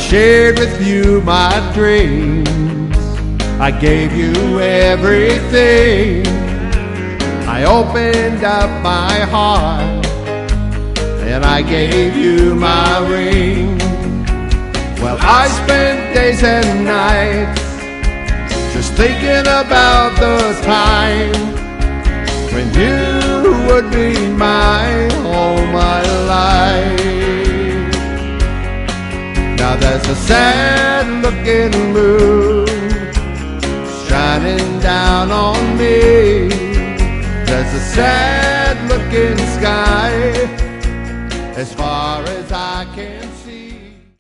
shared with you my dreams. I gave you everything. I opened up my heart and I gave you my ring. Well, I spent days and nights just thinking about the time when you would be mine all my life. Now there's a sad-looking moon shining down on me. There's a sad-looking sky as far as I can